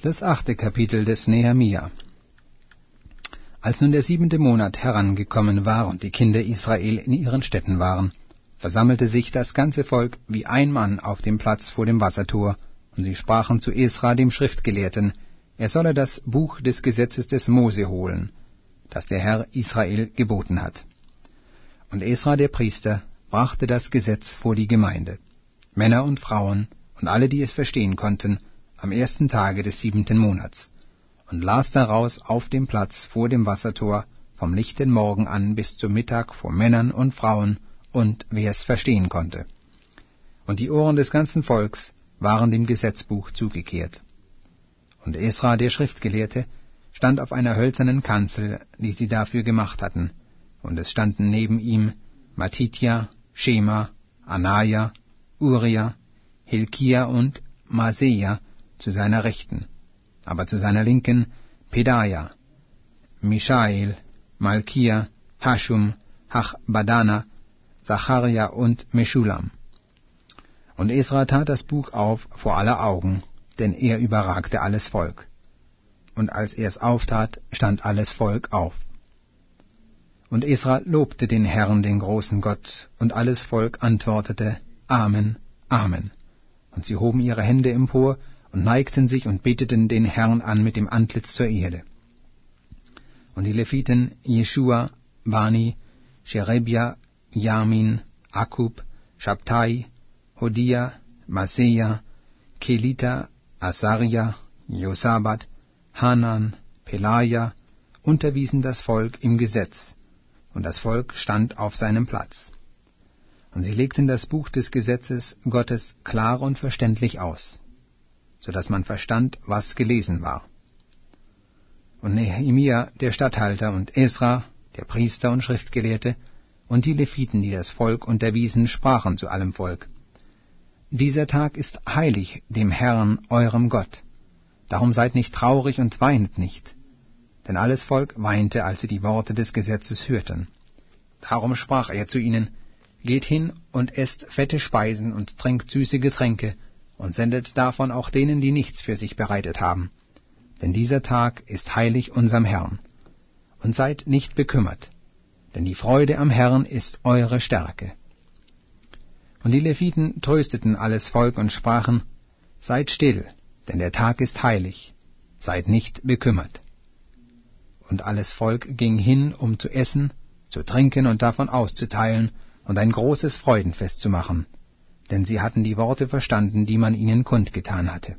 Das 8. Kapitel des Nehemia. Als nun der 7. Monat herangekommen war und die Kinder Israel in ihren Städten waren, versammelte sich das ganze Volk wie ein Mann auf dem Platz vor dem Wassertor, und sie sprachen zu Esra, dem Schriftgelehrten, er solle das Buch des Gesetzes des Mose holen, das der Herr Israel geboten hat. Und Esra, der Priester, brachte das Gesetz vor die Gemeinde, Männer und Frauen und alle, die es verstehen konnten, am 1. Tage des 7. Monats, und las daraus auf dem Platz vor dem Wassertor vom lichten Morgen an bis zum Mittag vor Männern und Frauen und wer es verstehen konnte. Und die Ohren des ganzen Volks waren dem Gesetzbuch zugekehrt. Und Esra, der Schriftgelehrte, stand auf einer hölzernen Kanzel, die sie dafür gemacht hatten, und es standen neben ihm Matithia, Schema, Anaja, Uria, Hilkia und Maseja zu seiner Rechten, aber zu seiner Linken Pedaja, Mishael, Malkia, Hashum, Hachbadana, Zacharia und Meschulam. Und Esra tat das Buch auf vor aller Augen, denn er überragte alles Volk. Und als er es auftat, stand alles Volk auf. Und Esra lobte den Herrn, den großen Gott, und alles Volk antwortete, Amen, Amen. Und sie hoben ihre Hände empor und neigten sich und beteten den Herrn an mit dem Antlitz zur Erde. Und die Leviten Jeschua, Bani, Sherebia, Jamin, Akub, Schabtai, Hodia, Maseja, Kelita, Asaria, Josabat, Hanan, Pelaja, unterwiesen das Volk im Gesetz, und das Volk stand auf seinem Platz. Und sie legten das Buch des Gesetzes Gottes klar und verständlich aus, so dass man verstand, was gelesen war. Und Nehemia, der Statthalter, und Esra, der Priester und Schriftgelehrte, und die Leviten, die das Volk unterwiesen, sprachen zu allem Volk, dieser Tag ist heilig dem Herrn, eurem Gott. Darum seid nicht traurig und weinet nicht. Denn alles Volk weinte, als sie die Worte des Gesetzes hörten. Darum sprach er zu ihnen, geht hin und esst fette Speisen und trinkt süße Getränke und sendet davon auch denen, die nichts für sich bereitet haben. Denn dieser Tag ist heilig unserem Herrn. Und seid nicht bekümmert, denn die Freude am Herrn ist eure Stärke. Und die Leviten trösteten alles Volk und sprachen, seid still, denn der Tag ist heilig, seid nicht bekümmert. Und alles Volk ging hin, um zu essen, zu trinken und davon auszuteilen und ein großes Freudenfest zu machen, denn sie hatten die Worte verstanden, die man ihnen kundgetan hatte.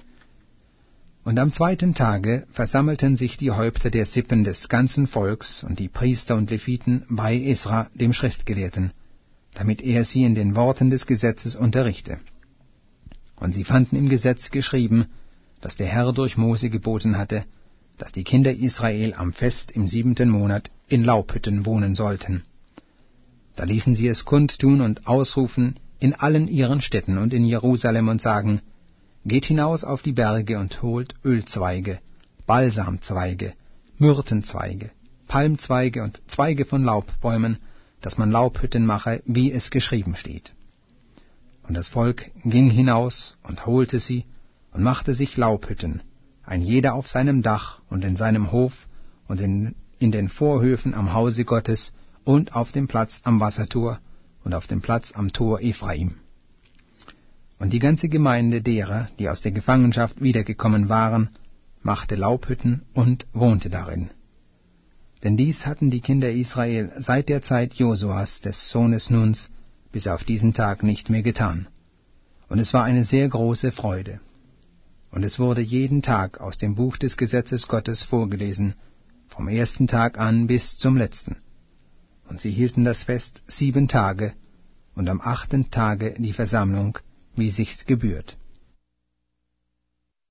Und am 2. Tage versammelten sich die Häupter der Sippen des ganzen Volks und die Priester und Leviten bei Esra, dem Schriftgelehrten, damit er sie in den Worten des Gesetzes unterrichte. Und sie fanden im Gesetz geschrieben, dass der Herr durch Mose geboten hatte, dass die Kinder Israel am Fest im 7. Monat in Laubhütten wohnen sollten. Da ließen sie es kundtun und ausrufen in allen ihren Städten und in Jerusalem und sagen, geht hinaus auf die Berge und holt Ölzweige, Balsamzweige, Myrtenzweige, Palmzweige und Zweige von Laubbäumen, dass man Laubhütten mache, wie es geschrieben steht. Und das Volk ging hinaus und holte sie und machte sich Laubhütten, ein jeder auf seinem Dach und in seinem Hof und in den Vorhöfen am Hause Gottes und auf dem Platz am Wassertor und auf dem Platz am Tor Ephraim. Und die ganze Gemeinde derer, die aus der Gefangenschaft wiedergekommen waren, machte Laubhütten und wohnte darin. Denn dies hatten die Kinder Israel seit der Zeit Josuas, des Sohnes Nuns, bis auf diesen Tag nicht mehr getan. Und es war eine sehr große Freude. Und es wurde jeden Tag aus dem Buch des Gesetzes Gottes vorgelesen, vom 1. Tag an bis zum letzten. Und sie hielten das Fest 7 Tage, und am 8. Tage die Versammlung, wie sich's gebührt.